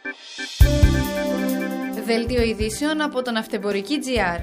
Δέλτιο ειδήσεων από τον Ναυτεμπορική.gr.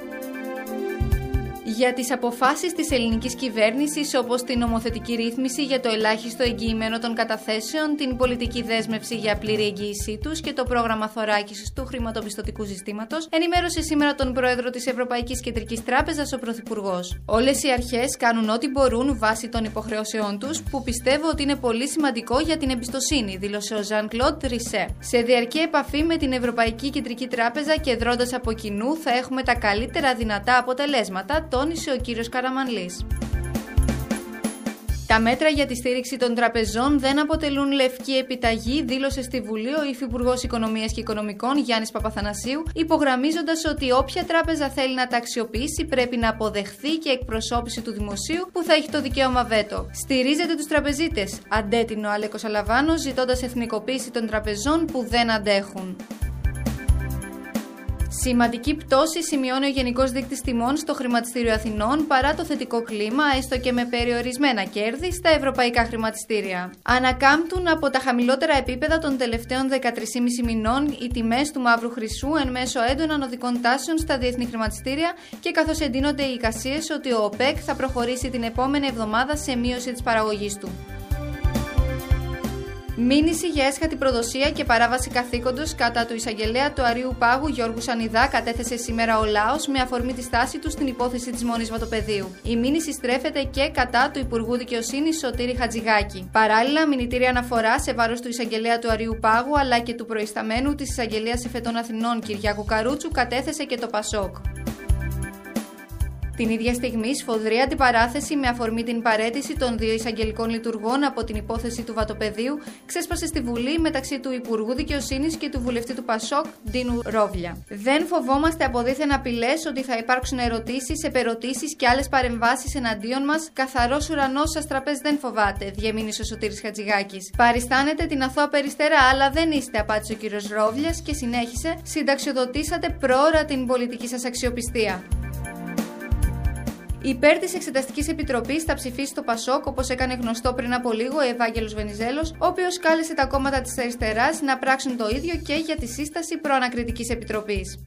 Για τις αποφάσεις της ελληνικής κυβέρνησης, όπως την νομοθετική ρύθμιση για το ελάχιστο εγγυημένο των καταθέσεων, την πολιτική δέσμευση για πλήρη εγγύησή τους και το πρόγραμμα θωράκισης του χρηματοπιστωτικού συστήματος, ενημέρωσε σήμερα τον πρόεδρο της Ευρωπαϊκής Κεντρικής Τράπεζας ο Πρωθυπουργός. Όλες οι αρχές κάνουν ό,τι μπορούν βάσει των υποχρεώσεών τους, που πιστεύω ότι είναι πολύ σημαντικό για την εμπιστοσύνη, δήλωσε ο Jean-Claude Trichet. Σε διαρκή επαφή με την Ευρωπαϊκή Κεντρική Τράπεζα και δρώντας από κοινού, θα έχουμε τα καλύτερα δυνατά αποτελέσματα, τόνισε ο κύριος Καραμανλής. Τα μέτρα για τη στήριξη των τραπεζών δεν αποτελούν λευκή επιταγή, δήλωσε στη Βουλή ο Υφυπουργός Οικονομίας και Οικονομικών Γιάννης Παπαθανασίου, υπογραμμίζοντας ότι όποια τράπεζα θέλει να τα αξιοποιήσει πρέπει να αποδεχθεί και εκπροσώπηση του δημοσίου που θα έχει το δικαίωμα βέτο. Στηρίζεται τους τραπεζίτες, αντέτεινε ο Αλέκος Αλαβάνος, ζητώντας εθνικοποίηση των τραπεζών που δεν αντέχουν. Σημαντική πτώση σημειώνει ο Γενικός Δείκτης Τιμών στο Χρηματιστήριο Αθηνών παρά το θετικό κλίμα, έστω και με περιορισμένα κέρδη στα ευρωπαϊκά χρηματιστήρια. Ανακάμπτουν από τα χαμηλότερα επίπεδα των τελευταίων 13,5 μηνών οι τιμές του μαύρου χρυσού εν μέσω έντονων οδικών τάσεων στα διεθνή χρηματιστήρια και καθώς εντείνονται οι εικασίες ότι ο ΟΠΕΚ θα προχωρήσει την επόμενη εβδομάδα σε μείωση της παραγωγής του. Μήνυση για έσχατη προδοσία και παράβαση καθήκοντος κατά του εισαγγελέα του Αρείου Πάγου Γιώργου Σανιδά κατέθεσε σήμερα ο Λάος με αφορμή τη στάση του στην υπόθεση της Μονής Βατοπεδίου. Η μήνυση στρέφεται και κατά του Υπουργού Δικαιοσύνης Σωτήρη Χατζηγάκη. Παράλληλα, μηνυτήρια αναφορά σε βάρος του εισαγγελέα του Αρείου Πάγου αλλά και του προϊσταμένου της εισαγγελίας Εφετών Αθηνών Κυριάκου Καρούτσου κατέθεσε και το ΠΑΣΟΚ. Την ίδια στιγμή, σφοδρή αντιπαράθεση με αφορμή την παραίτηση των δύο εισαγγελικών λειτουργών από την υπόθεση του Βατοπεδίου ξέσπασε στη Βουλή μεταξύ του Υπουργού Δικαιοσύνης και του βουλευτή του ΠΑΣΟΚ, Ντίνου Ρόβλια. Δεν φοβόμαστε από δίθεν απειλές ότι θα υπάρξουν ερωτήσεις, επερωτήσεις και άλλες παρεμβάσεις εναντίον μας. Καθαρός ουρανός σας τραπέζι δεν φοβάται, διεμήνυσε ο Σωτήρης Χατζηγάκης. Παριστάνετε την αθώα περιστερά, αλλά δεν είστε, απάντησε ο κύριος Ρόβλιας και συνέχισε: συνταξιοδοτήσατε πρόωρα την πολιτική σας αξιοπιστία. Υπέρ της Εξεταστικής Επιτροπής θα ψηφίσει το ΠΑΣΟΚ, όπως έκανε γνωστό πριν από λίγο ο Ευάγγελος Βενιζέλος, ο οποίος κάλεσε τα κόμματα της αριστεράς να πράξουν το ίδιο και για τη σύσταση προανακριτικής επιτροπής.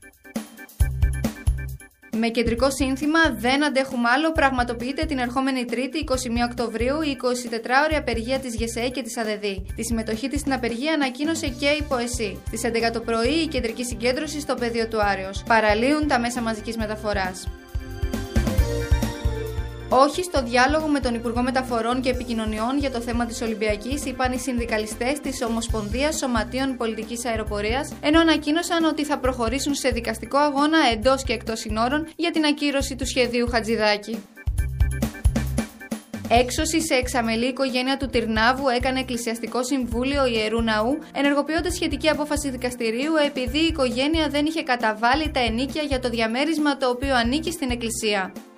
Με κεντρικό σύνθημα «Δεν αντέχουμε άλλο» πραγματοποιείται την ερχόμενη Τρίτη, 21 Οκτωβρίου, η 24ωρη απεργία της ΓΕΣΕΕ και της ΑΔΕΔΗ. Τη συμμετοχή της στην απεργία ανακοίνωσε και η ΠΟΕΣΥ. Στις 11 το πρωί η κεντρική συγκέντρωση στο πεδίο του Άρεως. Παραλύουν τα μέσα μαζικής μεταφοράς. Όχι στο διάλογο με τον Υπουργό Μεταφορών και Επικοινωνιών για το θέμα της Ολυμπιακής, είπαν οι συνδικαλιστές της Ομοσπονδίας Σωματείων Πολιτικής Αεροπορίας, ενώ ανακοίνωσαν ότι θα προχωρήσουν σε δικαστικό αγώνα εντός και εκτός συνόρων για την ακύρωση του σχεδίου Χατζηδάκη. Έξωση σε εξαμελή οικογένεια του Τυρνάβου έκανε εκκλησιαστικό συμβούλιο Ιερού Ναού, ενεργοποιώντας σχετική απόφαση δικαστηρίου επειδή η οικογένεια δεν είχε καταβάλει τα ενίκια για το διαμέρισμα το οποίο ανήκει στην εκκλησία.